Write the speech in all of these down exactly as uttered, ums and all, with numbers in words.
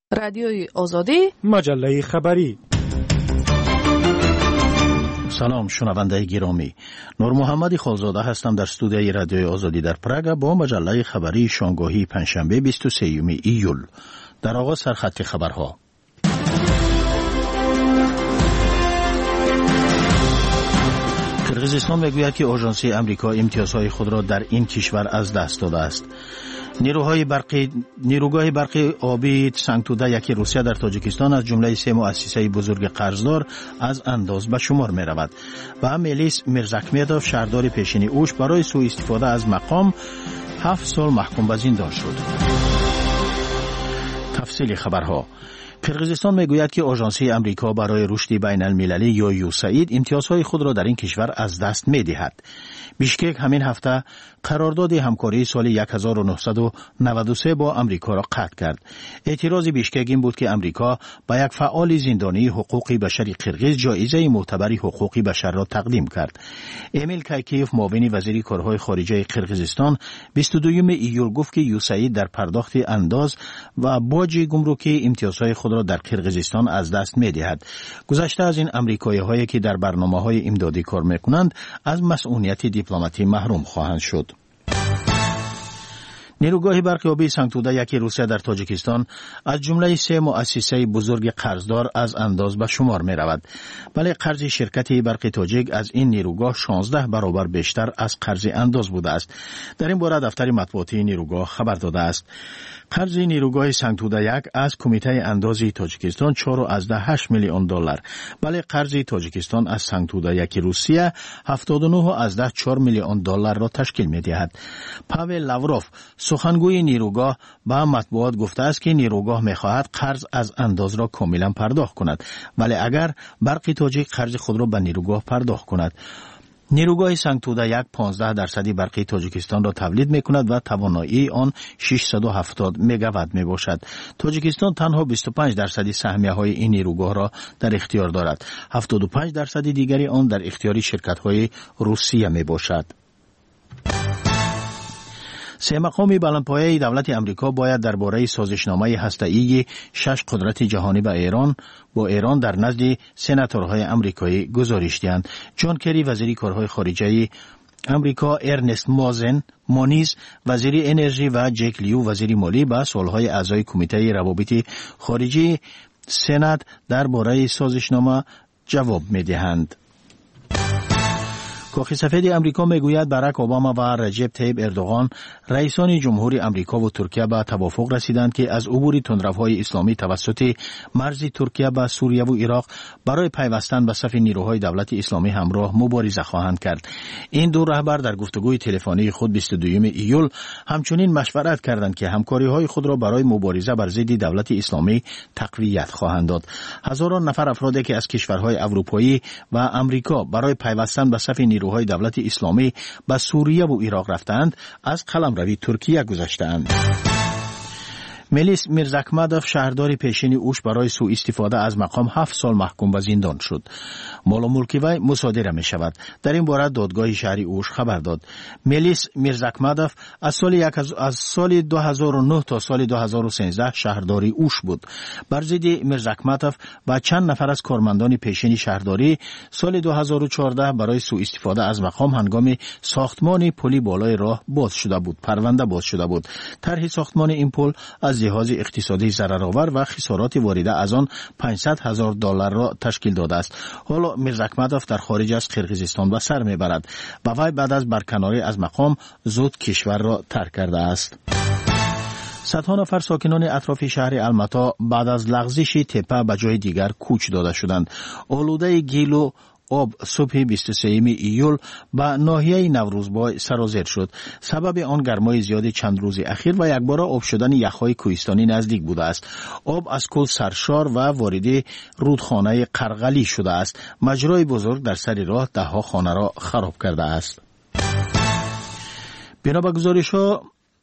رادیوی آزادی، مجله خبری. سلام شنونده گرامی، نور محمد خالزاده هستم در استودیوی رادیوی آزادی در پراگ با مجله خبری شنبه پنجشنبه بیست و سوم ایول. در آغاز سرخط خبرها. قرقیزستان میگوید که آژانسی آمریکا امتیازهای خود را در این کشور از دست داده است. نیروهای برقی نیروگاه برقی آبی سنگتوده یکی روسیه در تاجیکستان از جمله سه مؤسسه بزرگ قرضدار از انداز به شمار می رود و ملیس میرزاکمدوف شهردار پیشینی اوش برای سوء استفاده از مقام هفت سال محکوم به زندان شد. تفصیل خبرها. قرقیزستان میگوید که آژانسی آمریکا برای رشد بین المللی یا یوساید امتیازهای خود را در این کشور از دست می دهد. بیشکک همین هفته قرارداد همکاری سال هزار و نهصد و نود و سه با آمریکا را قطع کرد. اعتراض بیشکک این بود که آمریکا با یک فعال زندانی حقوق بشر قرقیز جایزه معتبر حقوق بشر را تقدیم کرد. امیل کایکیف معاون وزیر کارهای خارجه قرقیزستان بیست و دوم ایول گفت که یوساید در پرداخت انداز و باج گمرکی امتیازهای خود را در قرقیزستان از دست می دهد. گذشته از این آمریکایی هایی که در برنامه‌های امدادی کار می‌کنند از مسئولیت دیپلماتی محروم خواهند شد. نیروگاه برقی آبی سنگتوده یکی روسیه در تاجیکستان از جمله سه مؤسسه بزرگ قرضدار از انداز به شمار می رود. ولی قرض شرکت برقی تاجیک از این نیروگاه شانزده برابر بیشتر از قرض انداز بوده است. در این باره دفتر مطبوعاتی نیروگاه خبر داده است. قرض نیروگاه سنگتوده یک از کمیته اندازی تاجیکستان چهار و هشت میلیون دلار، ولی قرض تاجیکستان از سنگتوده یک روسیه هفتاد و نه و چهار میلیون دلار را تشکیل می دهد. پاول لاوروف سخنگوی نیروگاه با مطبوعات گفته است که نیروگاه می خواهد قرض از انداز را کاملا پرداخت کند، ولی اگر برقی تاجیک قرض خود را به نیروگاه پرداخت کند. نیروگاه سنگتوده یک پانزده درصدی برقی تاجیکستان را تولید می کند و توانایی آن ششصد و هفتاد مگاوات می باشد. تاجیکستان تنها بیست و پنج درصدی سهمیه های این نیروگاه را در اختیار دارد. هفتاد و پنج درصدی دیگری آن در اختیار شرکت های روسیه می باشد. سه مقام بلندپایه دولت امریکا باید درباره سازشنامه هسته‌ای شش قدرت جهانی با ایران با ایران در نزد سناتورهای امریکایی گزارش دهند. جان کری وزیر کارهای خارجه امریکا، ارنست مازن مونیز وزیر انرژی و جک لیو وزیر مالی با سالهای اعضای کمیته روابط خارجی سنات درباره سازشنامه جواب می‌دهند. کاخ سفید امریکا میگوید باراک اوباما و رجب طیب اردوغان رئیسان جمهوری امریکا و ترکیه به توافق رسیدند که از عبور تندروهای اسلامی توسط مرز ترکیه به سوریه و عراق برای پیوستن به صف نیروهای دولت اسلامی همراه مبارزه خواهند کرد. این دو رهبر در گفتگوی تلفنی خود بیست و دوم ایول همچنین مشورت کردند که همکاری‌های خود را برای مبارزه بر ضد دولت اسلامی تقویت خواهند داد. هزاران نفر افرادی که از کشورهای اروپایی و امریکا برای پیوستن به صف نیروهای دولت اسلامی به سوریه و عراق رفتند از قلمروی ترکیه گذشتند. ملیس میرزاکمدوف شهردار پیشینی اوش برای سوء استفاده از مقام هفت سال محکوم به زندان شد. مال و ملک وی مصادره می شود. در این باره دادگاه شهری اوش خبر داد. ملیس میرزاکمدوف از سال یک از سال دو هزار و نه تا سال دو هزار و سیزده شهرداری اوش بود. بر ضد میرزاکمدوف و چند نفر از کارمندان پیشینی شهرداری سال دو هزار و چهارده برای سوء استفاده از مقام هنگام ساختمان پلی بالای راه باز شده بود. پرونده باز شده بود. طرح ساختمان این پل از لحاظ اقتصادی ضررآور و خسارات وارده از آن پانصد هزار دلار را تشکیل داده است. حالا میرزاکمدوف در خارج از قرقیزستان به سر میبرد و وی بعد از برکناری از مقام زود کشور را ترک کرده است. صدها نفر ساکنان اطراف شهر المتا بعد از لغزش تپه به جای دیگر کوچ داده شدند. آلوده گل و آب صبح بیست و سوم ایول به ناحیه نوروزبای سرازیر شد. سبب آن گرمای زیاد چند روز اخیر و یک بار آب شدن یخهای کوهستانی نزدیک بوده است. آب از کل سرشار و وارد رودخانه قرقلی شده است. مجرای بزرگ در سر راه دهها خانه را خراب کرده است. بنا به گزارش‌ها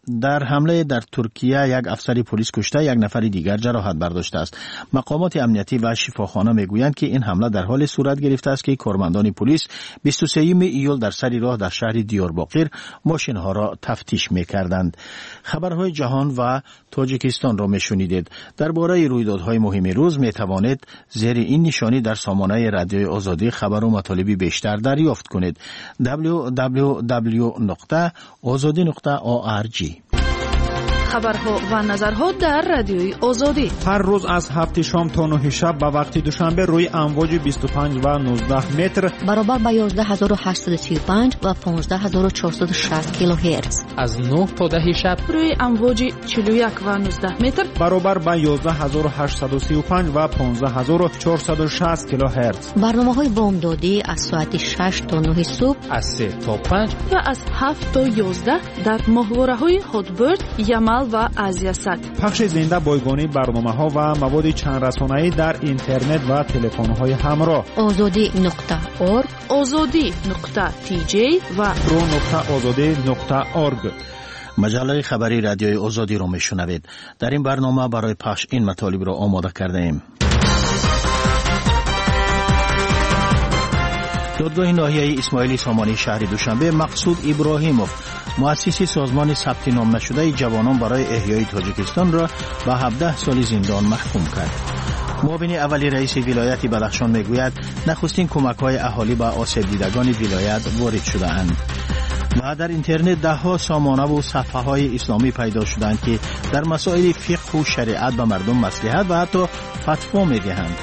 در حمله در ترکیه یک افسر پلیس کشته، یک نفر دیگر جراحت برداشته است. مقامات امنیتی و شفاخانه میگویند که این حمله در حال صورت گرفته است که کارمندان پلیس بیست و سوم ایول در سر راه در شهر دیارباقر ماشین‌ها را تفتیش می‌کردند. خبرهای جهان و تاجیکستان را می‌شنیدید. درباره رویدادهای مهم روز می‌توانید زیر این نشانی در سامانه رادیوی آزادی خبر و مطالبی بیشتر دریافت کنید. دبلیو دبلیو دبلیو نقطه آزادی نقطه او آر جی. خبرها و نظرها در رادیوی آزادی هر روز از هفت شام تا نه شب به وقت دوشنبه روی امواج بیست و پنج و نوزده متر برابر با یازده هزار و هشتصد و سی و پنج و پانزده هزار و چهارصد و شصت کیلوهرتز از نه تا ده شب روی امواج چهل و یک و نوزده متر برابر با یازده هزار و هشتصد و سی و پنج و پانزده هزار و چهارصد و شصت کیلوهرتز. برنامه‌های بامدادی از ساعت شش تا نه صبح، از سه تا پنج و از هفت تا یازده در ماهواره‌های هاتبرد، یمل و آزیاست. پخش زنده بایگانی برنامه‌ها و مواد چند رسانه‌ای در اینترنت و تلفن‌های همراه. آزادی نقطه اورگ، آزادی نقطه تی جی و رو نقطه آزادی نقطه اورگ. مجله خبری رادیوی آزادی را میشنوید. در این برنامه برای پخش این مطالب را آماده کرده ایم. دادگاه ناحیه اسماعیلی سامانی شهر دوشنبه مقصود ابراهیموف، مؤسس سازمان ثبت نام نشده جوانان برای احیای تاجیکستان را به هفده سال زندان محکوم کرد. معاون اولی رئیس ولایت بدخشان میگوید نخستین کمک‌های اهالی به آسیب دیدگان ولایت وارد شده اند. و در اینترنت ده ها سامانه و صفحه های اسلامی پیدا شدند که در مسائل فقه و شریعت به مردم مصلحت و حتی فتوا میدهند.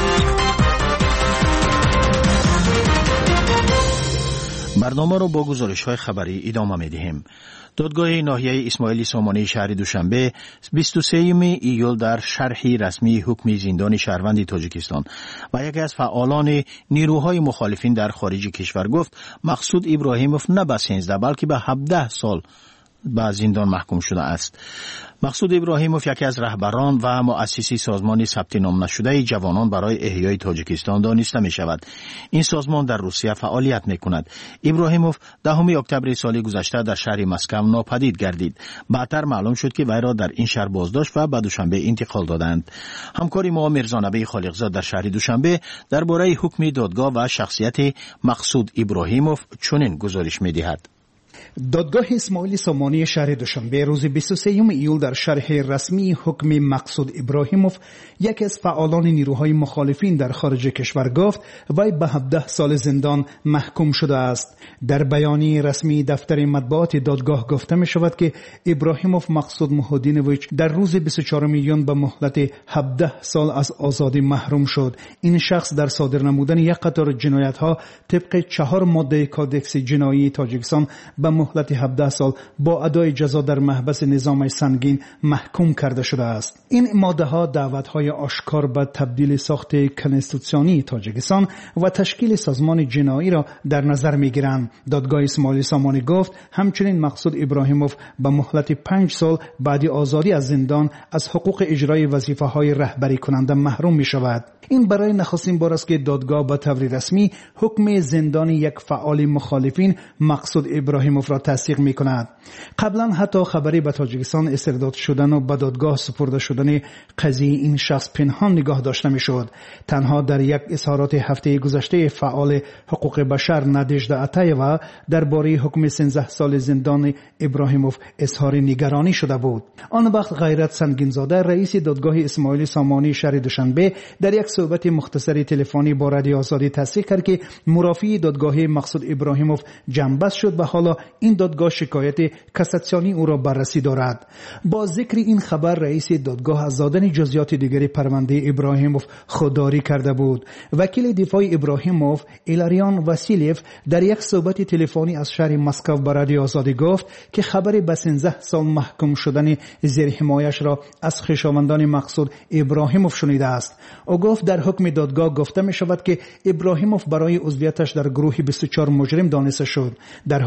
برنامه را با گزارش‌های خبری ادامه می‌دهیم. دادگاه ناحیه اسماعیلی سامانی شهر دوشنبه بیست و سوم ایول در شرحی رسمی حکم زندان شهروند تاجیکستان و یکی از فعالان نیروهای مخالفین در خارج کشور گفت مقصود ابراهیموف نه به سیزده بلکه به هفده سال به زندان محکوم شده است. مقصود ابراهیموف یکی از رهبران و مؤسسی سازمان ثبت نام نشده جوانان برای احیای تاجیکستان دانسته می شود. این سازمان در روسیه فعالیت می کند. ابراهیموف دهم اکتبر سال گذشته در شهر مسکو ناپدید گردید. بعدتر معلوم شد که وی را در این شهر بازداشت و به دوشنبه انتقال دادند. همکاری ما میرزانبی خالقزاد در شهر دوشنبه درباره حکم دادگاه و شخصیت مقصود ابراهیموف چنین گزارش می دهد. دادگاه اسماعیلی سامانی شهر دوشنبه روز بیست و سوم ایول در شرح رسمی حکم مقصود ابراهیموف، یکی از فعالان نیروهای مخالفین در خارج کشور گفت وی به هفده سال زندان محکوم شده است. در بیانیه رسمی دفتر مطبوعات دادگاه گفته می شود که ابراهیموف مقصود محمدینویچ در روز بیست و چهارم ژوئن به مهلت هفده سال از آزادی محروم شد. این شخص در صادر نمودن یک قطار جنایت ها طبق چهار ماده کادکس جنایی تاجیکستان به مهلت هفده سال با ادای جزا در محبس نظام سنگین محکوم کرده شده است. این ماده ها دعوت های آشکار به تبدیل ساخت کنستیتوسیونی تاجیکستان و تشکیل سازمان جنایی را در نظر می گیرند. دادگاه اسماعیلی سامانی گفت همچنین مقصود ابراهیموف به مهلت پنج سال بعد آزادی از زندان از حقوق اجرای وظیفه های رهبری کننده محروم می شود. این برای نخستین بار است که دادگاه به طور رسمی حکم زندان یک فعال مخالفین مقصود ابراهیموف را تصدیق می کند. قبلا حتی خبری به تاجیکستان استرداد شدن و به دادگاه سپرده شدن قضیه این شخص پنهان نگاه داشته می شد. تنها در یک اظهارات هفته گذشته فعال حقوق بشر نادژدا عطایeva درباره حکم سیزده سال زندان ابراهیموف اظهار نگرانی شده بود. آن وقت غیرت سنگینزاده رئیس دادگاه اسماعیلی سامانی شهر دوشنبه در یک صحبت مختصر تلفنی با رادیو آزادی تصدیق کرد که مرافعی دادگاه مقصود ابراهیموف جنبست شد و حالا این دادگاه شکایت کاساسیونی او را بررسی دارد. با ذکر این خبر رئیس دادگاه از دادن جزئیات دیگری پرونده ابراهیموف خودداری کرده بود. وکیل دفاع ابراهیموف ایلاریان واسیلیف در یک صحبت تلفنی از شهر مسکو به رادیو آزادی گفت که خبر به سیزده سال محکوم شدن زیر حمایش را از خویشاوندان مقصود ابراهیموف شنیده است. او گفت در حکم دادگاه گفته می شود که ابراهیموف برای عضویتش در گروه بیست و چهار مجرم دانسته شد، در حالی که به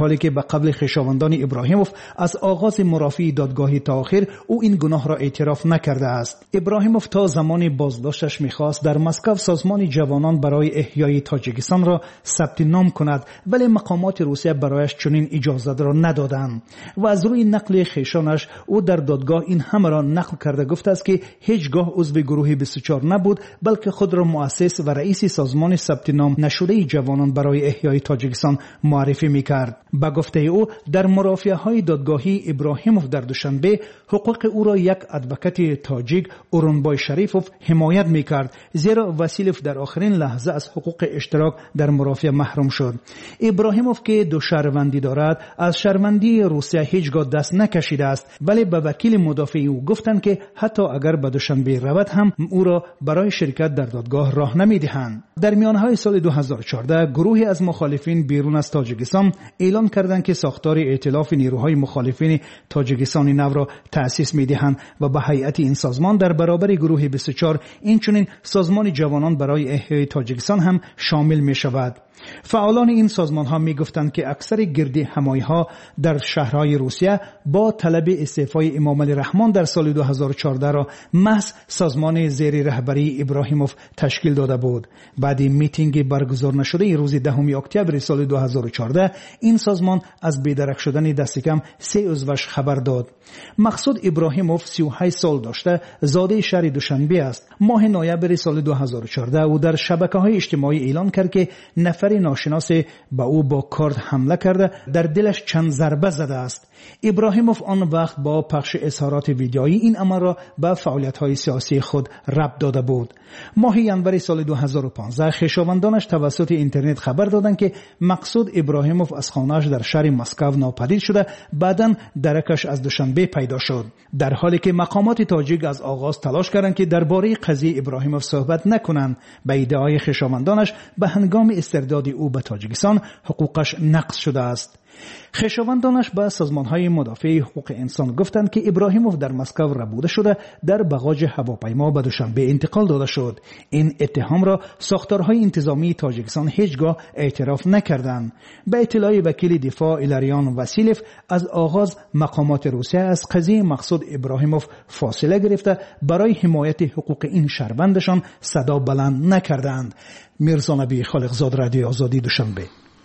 قبل خویشاوندان ابراهیموف از آغاز مرافعه دادگاهی تا آخر او این گناه را اعتراف نکرده است. ابراهیموف تا زمان بازداشتش می‌خواست در مسکو سازمان جوانان برای احیای تاجیکستان را ثبت نام کند، ولی مقامات روسیه برایش چنین اجازه را ندادند و از روی نقل خویشانش او در دادگاه این همه را نقل کرده گفته است که هیچگاه عضو گروه بیست و چهار نبود، بلکه خود را مؤسس و رئیس سازمان ثبت نام نشده جوانان برای احیای تاجیکستان معرفی می‌کرد. با گفته او در مرافعه‌های دادگاهی ابراهیموف در دوشنبه حقوق او را یک ادوکات تاجیک اورونبای شریفوف حمایت می‌کرد، زیرا واسیلوف در آخرین لحظه از حقوق اشتراک در مرافعه محروم شد. ابراهیموف که دو شهروندی دارد از شهروندی روسیه هیچگاه دست نکشیده است، ولی به وکیل مدافع او گفتند که حتی اگر به دوشنبه رود هم او را برای شرکت در دادگاه راه نمی‌دهند. در میانهای سال دو هزار و چهارده گروهی از مخالفین بیرون از تاجیکستان اعلان کردند که ساختار ائتلاف نیروهای مخالفین تاجیکستان نو را تأسیس می‌دهند و به هیئت این سازمان در برابر گروه بیست و چهار اینچنین سازمان جوانان برای احیای تاجیکستان هم شامل می‌شود. فعالان این سازمان ها می گفتند که اکثر گردی همایی ها در شهرهای روسیه با طلب استعفای امام علی رحمان در سال دو هزار و چهارده را محض سازمان زیر رهبری ابراهیموف تشکیل داده بود. بعد میتینگ برگزار نشده روز دهم اکتبر سال دو هزار و چهارده این سازمان از بیدرک شدن دست کم سه عضوش خبر داد. مقصود ابراهیموف سی و هشت سال داشته، زاده شهر دوشنبه است. ماه نوامبر سال دو هزار و چهارده او در شبکه‌های اجتماعی اعلان کرد که نفر ناشناس با او با کارد حمله کرده، در دلش چند ضربه زده است. ابراهیموف آن وقت با پخش اظهارات ویدیویی این امر را به فعالیت‌های سیاسی خود ربط داده بود. ماه ژانویه سال دو هزار و پانزده خویشاوندانش توسط اینترنت خبر دادند که مقصود ابراهیموف از خانه‌اش در شهر مسکو ناپدید شده، بعداً درکش از دوشنبه پیدا شد. در حالی که مقامات تاجیک از آغاز تلاش کردند که درباره قضیه ابراهیموف صحبت نکنند، به ادعای خویشاوندانش به هنگام استرداد او به تاجیکستان حقوقش نقض شده است. خویشاوندانش به سازمان‌های مدافع حقوق انسان گفتند که ابراهیموف در مسکو ربوده شده در بغاج هواپیما به دوشنبه انتقال داده شد. این اتهام را ساختارهای انتظامی تاجیکستان هیچگاه اعتراف نکردند. به اطلاع وکیل دفاع ایلاریان واسیلوف از آغاز مقامات روسیه از قضیه مقصود ابراهیموف فاصله گرفته برای حمایت حقوق این شهروندشان صدا بلند نکردند. میرزا نبی خالقزاد، رادیو آزادی، دوشنبه.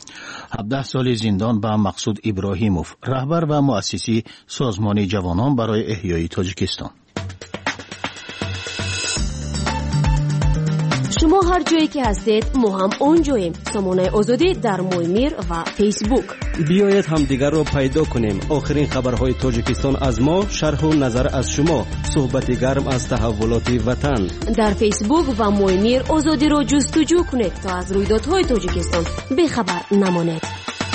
هفده سال زندان به مقصود ابراهیموف، رهبر و مؤسسی سازمان جوانان برای احیای تاجیکستان. شما هر جایی که هستید ما هم اونجاییم. سامانه آزادی در مویمیر و فیسبوک. بیایید هم دیگر رو پیدا کنیم. آخرین خبرهای تاجیکستان از ما، شرح و نظر از شما، صحبت گرم از تحولات وطن. در فیسبوک و مویمیر آزادی رو جستجو کنید تا از رویدادهای تاجیکستان بی‌خبر نمانید.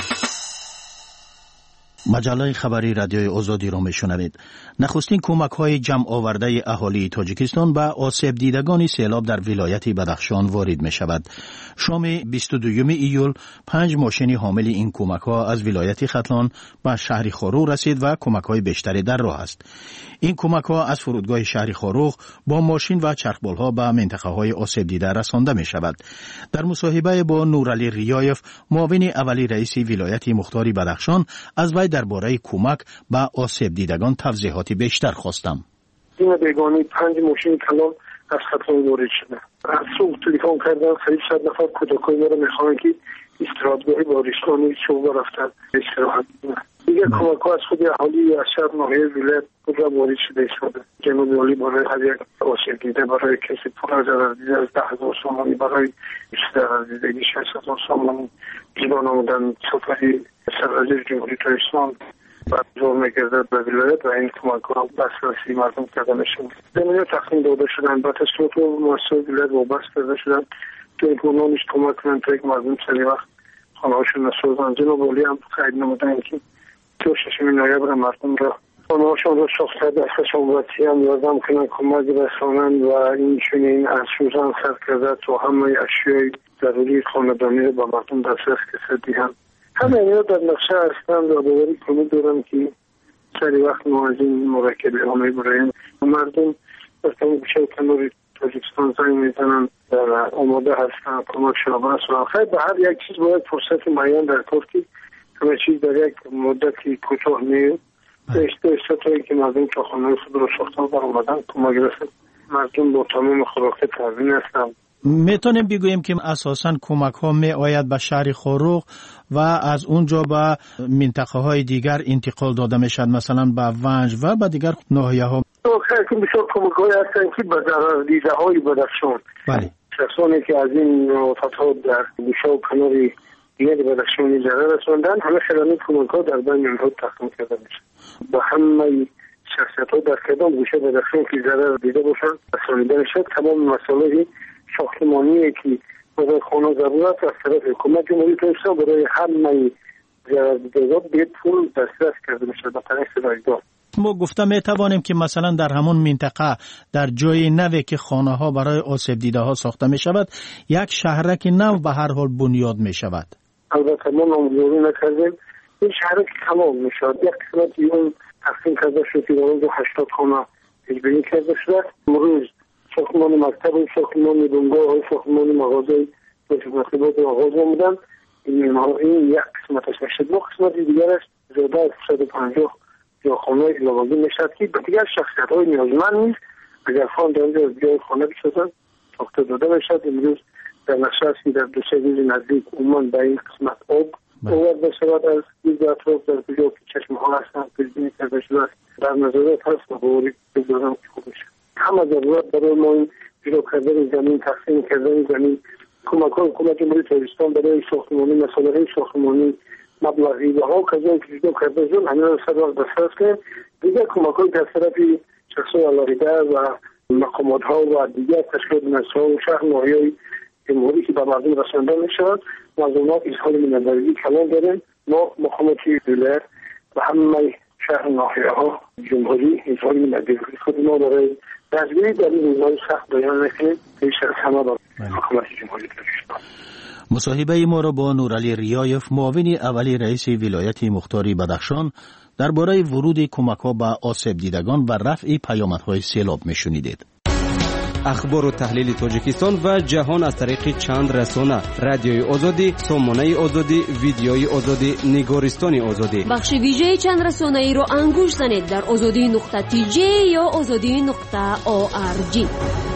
مجله خبری رادیوی آزادی را میشنوید. نخستین کمک های جمع آورده اهالی تاجیکستان به آسیب دیدگان سیلاب در ولایت بدخشان وارد می شود. شام بیست و دوم ایول پنج ماشین حامل این کمک ها از ولایت ختلان به شهر خاروغ رسید و کمک های بیشتری در راه است. این کمک ها از فرودگاه شهر خاروغ با ماشین و چرخبال ها به منطقه های آسیب دیده رسانده می شود. در مصاحبه با نورعلی ریایف، معاون اولی رئیس ولایت مختار بدخشان، از وی درباره کمک به آسیب دیدگان توضیحاتی بیشتر خواستم. این بیگانی پنج ماشین کلان از ختلان وارد شده. از صبح تلفن کردن قریب صد نفر کودکای ما رو میخوان که استراحتگاه بارشگانی شعبه رفتن استراحت کنن. دیگه کمک ها از خود اهالی از شهر ناحیه ولایت خود را وارد شده ایستاده. جنوب عالی برای هر یک آسیب دیده، برای کسی پول ضرر دیده از ده هزار سامانی، برای ضرر دیدگی شصت هزار سامانی ایران آمدن سفری سرازیر جمهوری تاجیکستان برگزار می‌گردد به ولایت و این کمک ها دسترسی مردم کرده می‌شود. زمینه تقسیم داده شدن، به تصمیمات و مؤسسات ولایت وابسته کرده شدن که امکاناتش کمک کنند تا یک مردم سری وقت خانه‌هاشون نسازند. جناب عالی هم قید نمودند که تا ششم نوامبر مردم را خانه‌هاشون را ساخته در خشونتی هم یادم کنند کمک رسانند و این چنین از سوزن سر کرده تا همه اشیای ضروری خانه‌دانی را به مردم دسترس دهند. همه اینا در نقشه هستند و باوری کنید دارم که سری وقت ما از این مرکبه ها میبراییم. مردم از تمام گوشه و کنار تاجیکستان زنگ میزنند و آماده هستند کمک شما برسونند. خیلی به هر یک چیز باید فرصت معین در کار که همه چیز در یک مدتی کوتاه میاد. اشته اشتایی که مردم تا خانه خود رو ساختن بر آمدن کمک رسد. مردم با تمام خوراک تامین هستند. میتونیم بگوییم که اساساً کمک ها می آید به شهر خروق و از اونجا به منطقه های دیگر انتقال داده می شد، مثلا به ونج و به دیگر ناحیه ها. خیلی که بسیار کمک های هستند که به ضرر دیده های بدخشان. بله. شخصانی که از این فتحات در گوشه و کنار دیگر بدخشانی ضرر رساندن، همه خیلی کمک ها در بین اونها تقسیم کرده میشه. با همه شخصیت ها در کدام گوشه بدخشان که ضرر دیده باشن رسانیده شد. تمام مسائل ساختمانی که برای خانه ضرورت از طرف حکومت جمهوری ترکستان برای همه ضرر دیده به پول دسترس کرده میشه به طریق رایگان. ما گفته می توانیم که مثلا در همون منطقه در جای نوی که خانه ها برای آسیب دیده ها ساخته می شود یک شهرک نو به هر حال بنیاد می شود. البته ما نامگذاری نکردیم. این شهرک تمام می شود. یک قسمت اون تقسیم کرده شد که در هشتاد خانه اجباری کرده شده. امروز ساختمان مکتب و ساختمان بنگاه و ساختمان مغازه و مطلبات آغاز آمدن. این یک قسمتش میشد. دو قسمت دیگرش زیاده از صد و پنجاه یا خانه لوازم میشد که به دیگر شخصیت های نیازمند نیست. اگر خان در اینجا از بیای خانه بسازن ساخته داده میشد. امروز در نشست که در دو سه روز نزدیک عموماً به این قسمت آب آورد بشود از دیز اطراف در کجا که چشم ها هستند پیشبینی کرده شده است. در نظارت هست و باوری بگذارم که خوب میشه. همه ضرورت برای ما این جلو کردن زمین، تقسیم کردن زمین، کمک های حکومت جمهوری ترکستان برای ساختمانی، مسائل ساختمانی، مبلغی و ها کجایی که جلو کرده شد همین را سر دسترس کنیم. دیگر کمک های از طرف شخصای علاقیده و مقامات ها و دیگر تشکیلات نسل و شهر ناحیه‌های جمهوری که به مردم رسانده میشود و از اونها اظهار میانبردگی کلان داریم. ما مقاماتی ولایت و همه شهر ناحیه ها جمهوری اظهار میانبردگی خود ما برای دستگیری در این روزهای سخت بیان میکنیم پیش از همه با حکومت جمهوری ترکستان. مصاحبه ما را با نورعلی ریایف معاون اولی رئیس ولایت مختاری بدخشان درباره ورود کمک‌ها به آسیب دیدگان و رفع پیامدهای سیلاب میشنیدید. اخبار و تحلیل تاجیکستان و جهان از طریق چند رسانه: رادیوی آزادی، سامانه آزادی، ویدیوی آزادی، نگارستان آزادی. بخش ویژه چند رسانه ای رو انگوش زنید در آزادی نقطه تی جی یا آزادی نقطه او آر جی.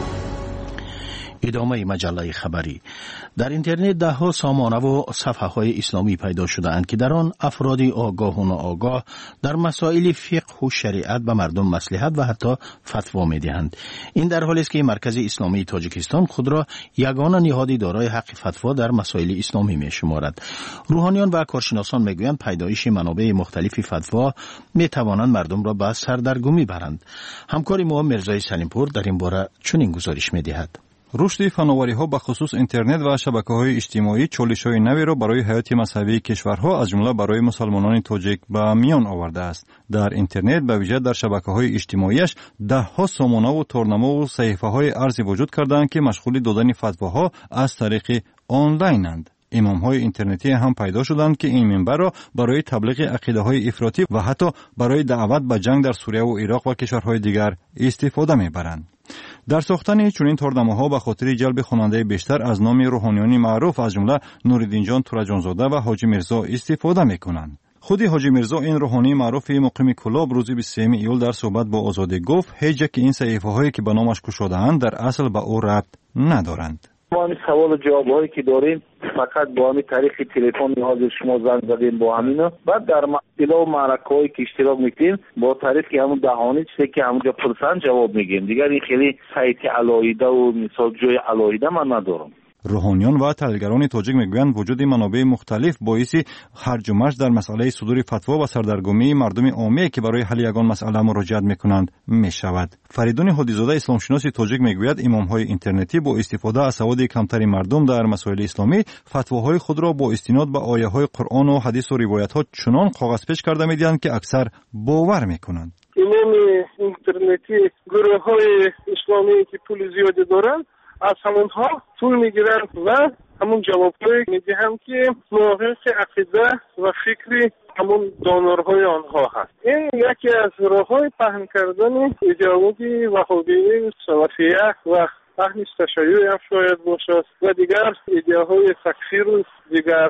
ادامه مجله خبری. در اینترنت ده ها سامانه و صفحه های اسلامی پیدا شده اند که در آن افرادی آگاه و ناآگاه در مسائل فقه و شریعت به مردم مصلحت و حتی فتوا می دهند. این در حالی است که مرکز اسلامی تاجیکستان خود را یگانه نهادی دارای حق فتوا در مسائل اسلامی می شمارد. روحانیان و کارشناسان می گویند پیدایش منابع مختلف فتوا می توانند مردم را به سردرگمی برند. همکار ما مرزای سلیمپور در این باره چنین گزارش می دهد. رشد فناوری‌ها به خصوص اینترنت و شبکه‌های اجتماعی چالش‌های نوی را برای حیات مذهبی کشورها از جمله برای مسلمانان تاجیک به میان آورده است. در اینترنت به ویژه در شبکه‌های اجتماعیش ده‌ها سامانه و تورنما و صحیفه‌های ارزی وجود کرده‌اند که مشغول دادن فتواها از طریق آنلاین‌اند. امام‌های اینترنتی هم پیدا شدند که این منبع را برای تبلیغ عقیده‌های افراطی و حتی برای دعوت به جنگ در سوریه و عراق و کشورهای دیگر استفاده می‌برند. در ساختن چنین تورنمه‌ها به خاطر جلب خواننده بیشتر از نام روحانیانی معروف از جمله نوردین جان تورجانزاده و حاجی میرزا استفاده می‌کنند. خود حاجی میرزا این روحانی معروف مقیم کلاب روز بیست و سوم ایول در صحبت با آزادی گفت هیچ یک این صحیفه‌هایی که به نامش گشوده‌اند در اصل به او ربط ندارند. ما همین سوال و جواب‌هایی که داریم فقط با همین طریق تلفن حاضر شما زنگ زدیم با همینا، بعد در اطلاع و معرکه‌هایی که اشتراک می‌کنیم با طریق همون دهانی چیزی که همونجا پرسن جواب میگیم. دیگر این خیلی سایت علایده و مثال جای علایده من ندارم. روحانیان و تحلیلگران تاجیک میگویند وجود منابع مختلف باعث هرج و مرج در مسئله صدور فتوا و سردرگمی مردم عامی که برای حل یگان مسئله مراجعت میکنند میشود. فریدون هادیزاده اسلام شناس تاجیک میگوید امامهای اینترنتی با استفاده از سواد کمتر مردم در مسائل اسلامی فتواهای خود را با استناد به آیه های قرآن و حدیث و روایت ها چنان کاغذ پیش کرده میدهند که اکثر باور میکنند. امام اینترنتی گروه های اسلامی که پول زیادی دارند از همونها پول میگیرن و همون جوابهایی میدهم که موافق عقیده و فکری همون دانرهای آنها هست. این یکی از راههای پهن کردن ایدئولوژی وهابی سلفیه و اهل تشیع هم شاید باشد و دیگر ایده‌های تکفیر و دیگر.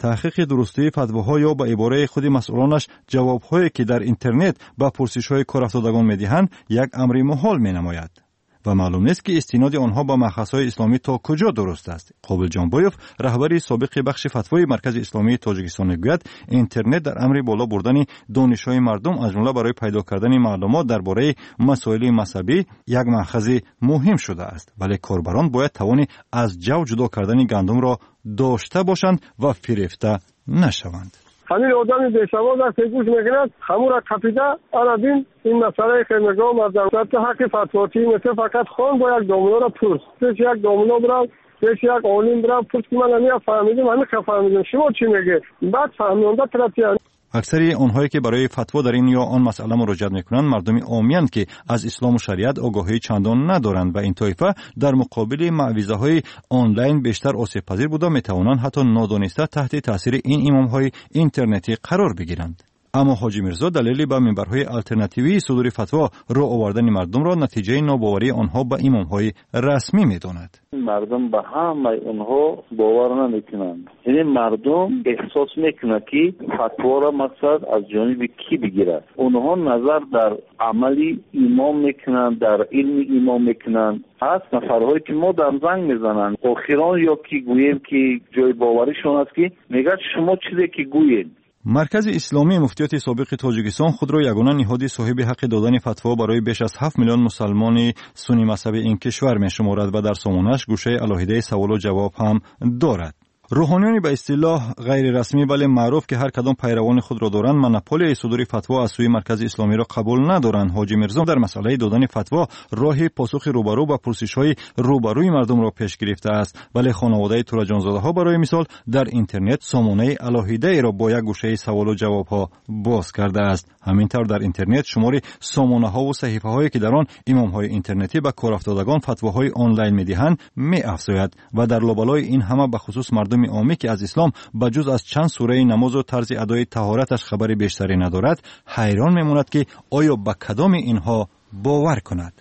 تحقیق درستی فتواها یا به عباره خود مسئولانش جوابهایی که در اینترنت به پرسش‌های کارافتادگان می‌دهند یک امر محال می‌نماید و معلوم نیست که استناد آنها به مأخذهای اسلامی تا کجا درست است. قابل جانبایوف، رهبر سابق بخش فتوای مرکز اسلامی تاجیکستان میگوید اینترنت در امر بالا بردن دانش‌های مردم از جمله برای پیدا کردن معلومات درباره مسائل مذهبی یک مأخذ مهم شده است، ولی کاربران باید توان از جو جدا کردن گندم را داشته باشند و فریفته نشوند. همین آدمی بی‌سواد است که گوش می‌کند همون را کپیده آنادین این مسئله خیمگاه مردم در حق فتواتی مثل فقط خان با یک دامنو را پرس پیش یک دامنو برم پیش یک عالم برم پرس که من همین فهمیدیم همین که فهمیدیم شما چی میگه بعد فهمیدنده ترتیان. اکثر آنهایی که برای فتوا در این یا آن مسئله مراجعه میکنند مردمی عامی‌اند که از اسلام و شریعت آگاهی چندان ندارند و این طایفه در مقابل معویضه‌های آنلاین بیشتر آسیب پذیر بوده میتوانند حتی نادانسته تحت تاثیر این امام‌های اینترنتی قرار بگیرند. اما حاجی میرزا دلیلی به منبرهای الटरनेटिوی صدور فتوا رو آوردن مردم را نتیجه ناباوری آنها به امام‌های رسمی می‌داند. مردم به همه اونها باور نمیکنند. یعنی مردم احساس میکنند که فتوا را مقصد از جانب کی بگیرد. اونها نظر در عملی امام میکنند، در علم امام میکنند. هست نفرهایی که ما در زنگ میزنند آخران یا کی گوییم که جای باوریشون است که میگه شما چیزی که گویید. مرکز اسلامی مفتیات سابق تاجیکستان خود را یگانه نهاد صاحب حق دادن فتوا برای بیش از هفت میلیون مسلمان سنی مذهبی این کشور می‌شمارد و در سامانش گوشه الهیده سوال و جواب هم دارد. روحانیانی به اصطلاح غیر رسمی ولی معروف که هر کدام پیروان خود را دارند مناپولی صدور فتوا از سوی مرکز اسلامی را قبول ندارند. حاجی میرزا در مسئله دادن فتوا راه پاسخ روبرو به پرسش‌های روبروی مردم را پیش گرفته است، ولی خانواده تورجانزاده‌ها برای مثال در اینترنت سامانه الهیده را با یک گوشه سوال و جواب‌ها باز کرده است. همینطور در اینترنت شمار سامانه‌ها و صحیفه‌هایی که در آن امام‌های اینترنتی به کارافتادگان فتواهای آنلاین می‌دهند می‌افزاید و در لابلای این همه به خصوص مردم عامی که از اسلام بجز از چند سوره نماز و طرز ادای طهارتش خبری بیشتری ندارد حیران میماند که آیا به کدام اینها باور کند.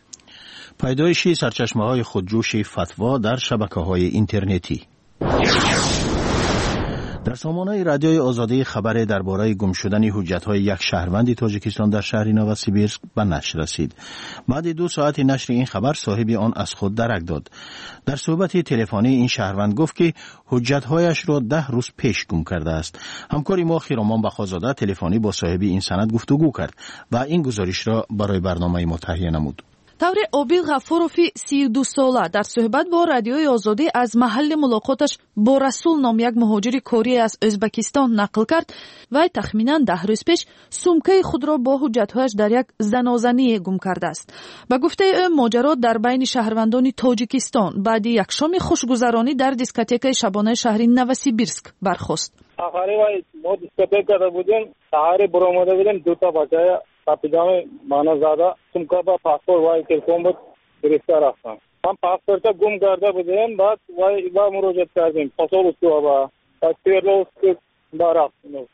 پیدایش سرچشمه‌های خودجوش فتوا در شبکه‌های اینترنتی. در سامانه رادیوی آزادی خبر درباره گم شدن حجت‌های یک شهروند تاجیکستان در شهر نوسیبیرسک به نشر رسید. بعد دو ساعت نشر این خبر صاحب آن از خود درک داد. در صحبت تلفنی این شهروند گفت که حجت‌هایش را ده روز پیش گم کرده است. همکار ما خیرامان بخازاده تلفنی با صاحب این سند گفتگو کرد و این گزارش را برای برنامه ما تهیه نمود. тавре Обид Ғафурови سی و دو сола дар суҳбат бо радиои озодӣ аз маҳалли мулоқоташ бо Расул ном як муҳоҷири корӣ аз Ӯзбекистон нақл кард. Вай тахминан даҳ рӯз пеш сумкаи худро бо ҳуҷҷатҳояш дар як занозание гум кардааст. Ба гуфтаи ӯ моҷаро дар байни шаҳрвандони Тоҷикистон баъди якшоми хушгузаронӣ дар дискотекаи шабонаи шаҳри Новосибирск бархост. آخری وای ما دیسکوتک کرده بودیم سهاری برآمده بودیم دو تا بچه کاپیتان مانا زاده سمکا با پاسپورت وای تلفن بود گرفته رفتن من پاسپورت گم کرده بودیم بعد وای با مراجعه کردیم پاسپورت تو با پاسپورت رو برا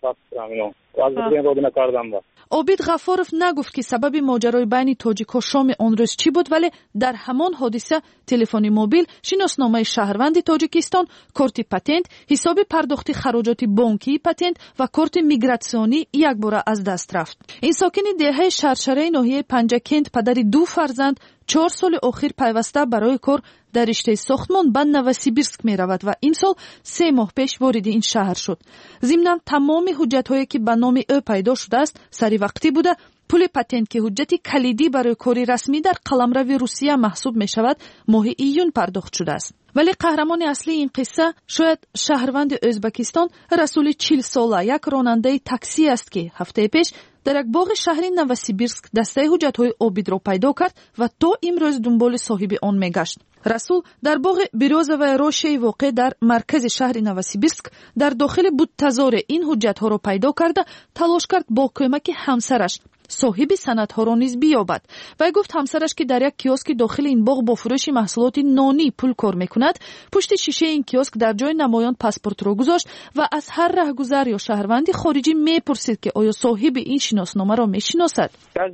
نو از این رو نکردم با Обид Ғафуров нагуфт ки сабаби моҷарои байни тоҷикҳо шоми он рӯз чӣ буд, вале дар ҳамон ҳодиса телефони мобил, шиносномаи шаҳрванди Тоҷикистон, корти патент, ҳисоби пардохти хароҷоти бонкии патент ва корти мигратсионӣ якбора аз даст рафт. Ин сокини деҳаи Шаршараи ноҳияи Панҷакент, падари ду фарзанд, чор соли охир пайваста барои кор дар риштаи сохтмон ба Новосибирск меравад ва имсол се моҳ пеш вориди ин шаҳр шуд. Зимнан тамоми ҳуҷҷатҳое ки ба номи ӯ пайдо шудааст сари вақтӣ буда, пули патент ки ҳуҷҷати калидӣ барои кори расмӣ дар қаламрави Русия маҳсуб мешавад моҳи июн пардохт шудааст. вале қаҳрамони аслии ин қисса шояд шаҳрванди Ӯзбекистон Расули чил сола як ронандаи таксӣ аст ки ҳафтаи пеш дар як боғи шаҳри Новосибирск дастаи ҳуҷҷатҳои Обидро пайдо кард ва то имрӯз дунболи соҳиби он мегашт. Расул дар боғи Бирёзоваи Рошияи воқеъ дар маркази шаҳри Новосибирск дар дохили будтазоре ин ҳуҷҷатҳоро пайдо карда талош кард бо кӯмаки ҳамсараш соҳиби санадҳоро низ биёбад. Вай гуфт ҳамсараш ки дар як киоски дохили ин боғ бо фурӯши маҳсулоти нонӣ пул кор мекунад, пушти шишаи ин киоск дар ҷои намоён паспортро гузошт ва аз ҳар раҳгузар ё шаҳрванди хориҷӣ мепурсид ки оё соҳиби ин шиносномаро мешиносад.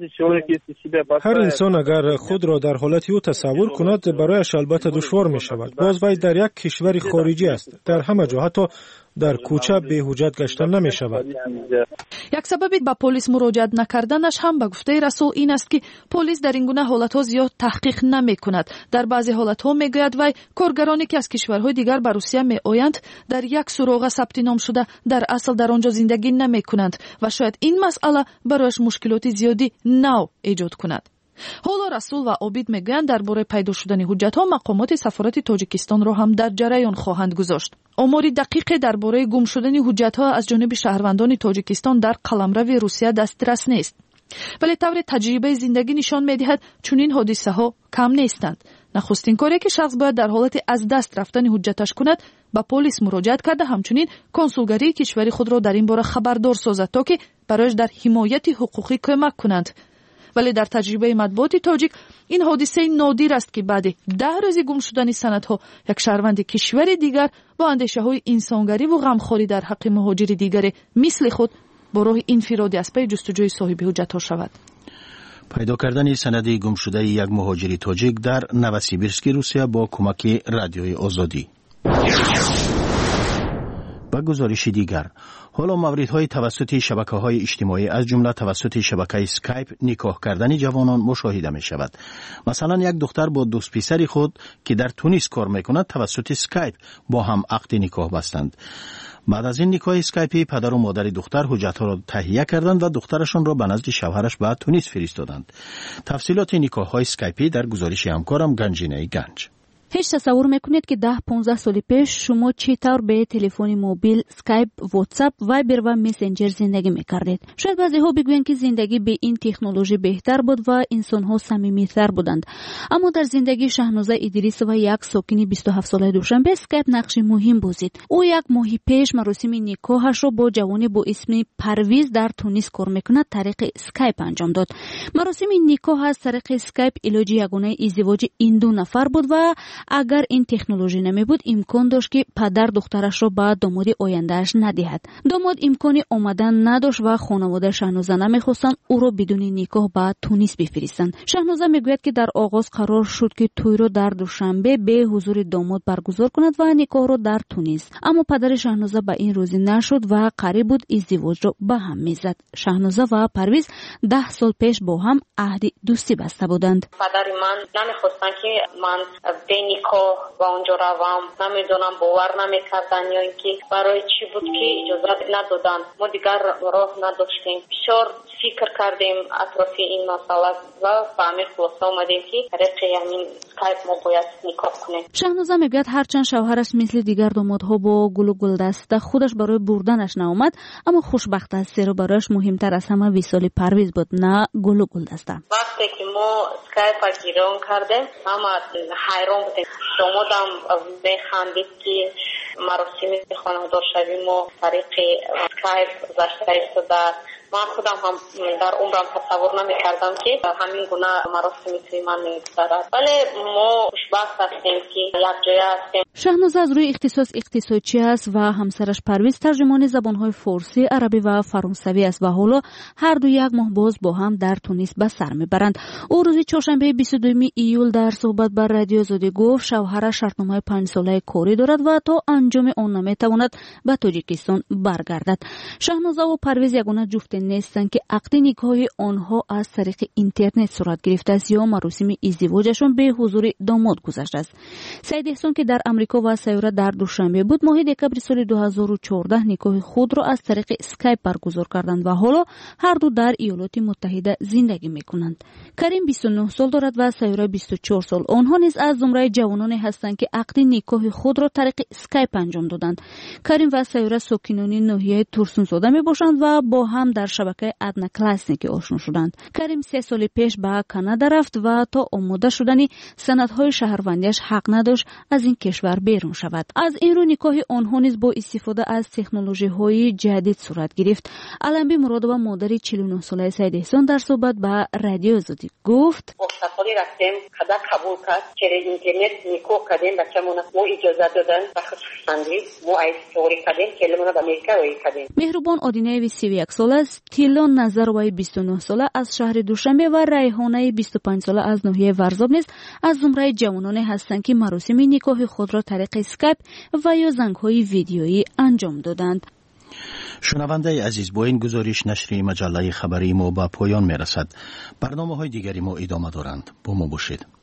ҳар инсон агар худро дар ҳолати ӯ тасаввур кунад барояш албатта душвор мешавад. боз вай дар як кишвари хориҷӣ аст. дар ҳама ҷо ҳатто در کوچه بی حجت گشتن نمی شود. یک سببی با پلیس مراجعت نکردنش هم به گفته رسول این است که پلیس در این گونه حالت‌ها زیاد تحقیق نمی کند. در بعضی حالت‌ها میگوید وی کارگرانی که از کشورهای دیگر به روسیه می آیند در یک سراغ ثبت نام شده در اصل در آنجا زندگی نمی کنند و شاید این مسئله برایش مشکلات زیادی نو ایجاد کند. حالا رسول و عابد میگویند درباره پیدا شدن حجت‌ها مقامات سفارت تاجیکستان را هم در جریان خواهند گذاشت. آماری دقیق درباره گم شدن حجت‌ها از جانب شهروندان تاجیکستان در قلمرو روسیه دسترس نیست. ولی طور تجربه زندگی نشان می‌دهد چنین حادثه‌ها کم نیستند. نخستین کاری که شخص باید در حالت از دست رفتن حجتش کند با پلیس مراجعت کرده همچنین کنسولگری کشور خود را در این باره خبردار سازد تا که برایش در حمایت حقوقی کمک کنند. ولی در تجربه مطبوعات تاجیک این حادثه نادر است که بعد ده روز گم شدن سندها یک شهروند کشور دیگر با اندیشه‌های انسانگری و غمخواری در حق مهاجر دیگر مثل خود با راه انفرادی از پی جستجوی صاحب حجت‌ها شود. پیدا کردن سند گم شده یک مهاجر تاجیک در نوسیبیرسک روسیه با کمک رادیوی آزادی. با گزارش دیگر حالا موردهای توسط شبکه‌های اجتماعی از جمله توسط شبکه اسکایپ نکاح کردن جوانان مشاهده می شود. مثلا یک دختر با دوست پسری خود که در تونس کار می کند توسط اسکایپ با هم عقد نکاح بستند. بعد از این نکاح اسکایپی پدر و مادر دختر حجت‌ها را تهیه کردند و دخترشان را به نزد شوهرش به تونس فرستادند. تفصیلات نکاح‌های اسکایپی در گزارش همکارم گنجینه گنج. هیچ تصور میکنید که ده پانزده سال پیش شما چطور به تلفن موبیل، اسکایپ، واتساپ، وایبر و مسنجر زندگی میکردید؟ شاید بعضی ها بگویند که زندگی به این تکنولوژی بهتر بود و انسان ها صمیمی‌تر بودند. اما در زندگی شهنازه ادریس و یک ساکن بیست و هفت ساله دوشنبه اسکایپ نقش مهم بازید. او یک ماه پیش مراسم نکاحش را با جوانی با اسم پرویز در تونس کار میکند طریق اسکایپ انجام داد. مراسم نکاح از طریق اسکایپ علاج یگانه ازدواج این دو نفر بود و اگر این تکنولوژی نمی بود امکان داشت که پدر دخترش را به داماد آیندهش ندهد. داماد امکانی آمدن نداشت و خانواده شهنازه نمیخواستند او را بدون نکاح به تونس بفرستند. شهنازه میگوید که در آغاز قرار شد که توی را در دوشنبه به حضور داماد برگزار کند و نکاح را در تونس، اما پدر شهنازه به این راضی نشد و قریب بود ازدواج را به هم میزد. شهنازه و پرویز ده سال پیش با هم عهد دوستی بسته بودند. پدر من نمیخواستن که من نکاح و اونجا روم، نمیدونم باور نمیکردن یا اینکه برای چی بود که اجازه ندادن. ما دیگر راه نداشتیم. بسیار فکر کردیم اطراف این مسئله و به همین خلاصه آمدیم که طریق همین اسکایپ ما باید نکاح کنیم. شهنازه میگوید هرچند شوهرش مثل دیگر دامادها با گل و گلدسته خودش برای بردنش نآمد، اما خوشبخت است زیرا برایش مهمتر از همه وصال پرویز بود، نه گل و گلدسته. وقتی که ما اسکایپ گیران کردیم اما حیران بودیم. دامادم میخندید که مراسم خانواده شوی ما طریق اسکایپ گذشته ایستاده. من خودم هم در عمرم تصور نمی‌کردم که همین گونه مراسمی توی من می‌گذرد، ولی ما خوشبخت هستیم که یک جای هستیم. شهنازه از روی اختصاص اقتصادچی است و همسرش پرویز ترجمان زبان‌های فارسی، عربی و فرانسوی است و حالا هر دو یک ماه باز با هم در تونس به سر می‌برند. او روز چهارشنبه بیست و دوم ایول در صحبت با رادیو آزادی گفت شوهرش شرطنامه پنج ساله کاری دارد و تا انجام آن نمی‌تواند به تاجیکستان برگردد. شهنازه و پرویز یگانه جفت نیستند که عقد نکاح آنها از طریق اینترنت صورت گرفته است یا مراسم ازدواجشان به حضور داماد گذشته است. سید احسان که در امریکا و سیاره در دوشنبه بود ماه دکبر سال دو هزار و چهارده نکاح خود را از طریق اسکایپ برگزار کردند و حالا هر دو در ایالات متحده زندگی میکنند. کریم بیست و نه سال دارد و سیاره بیست و چهار سال. آنها نیز از زمره جوانانی هستند که عقد نکاح خود را طریق اسکایپ انجام دادند. کریم و سیاره ساکنان ناحیه تورسونزاده میباشند و با هم در شبکه ادنا کلاسیک آشنا شدند. کریم سه سال پیش به کانادا رفت و تا آماده شدن سندهای شهروندیش حق نداشت از این کشور بیرون شود. از این رو نکاح آنها نیز با استفاده از تکنولوژی های جدید صورت گرفت. علنبی مرادова مادر چهل و نه ساله سید احسان در صحبت با رادیو آزادی گفت: سفاری رفتیم خدا قبول کرد که اینترنت نیکو کردیم بچه‌مون ما اجازه دادن بخصوصاندی ما ایستوری کردیم کلمون به امریکا روی کردیم. مهربان آدینه سی و یک ساله است، تیلان نظروی بیست و نه ساله از شهر دوشنبه و ریحانه بیست و پنج ساله از ناحیه ورزاب نیز از زمره جوانان هستند که مراسم نیکاه خود را طریق اسکایپ و یا زنگ‌های ویدیویی انجام دادند. شنونده عزیز، با این گزارش نشر مجله خبری ما به پایان میرسد. برنامه‌های دیگری ما ادامه دارند. با ما باشید.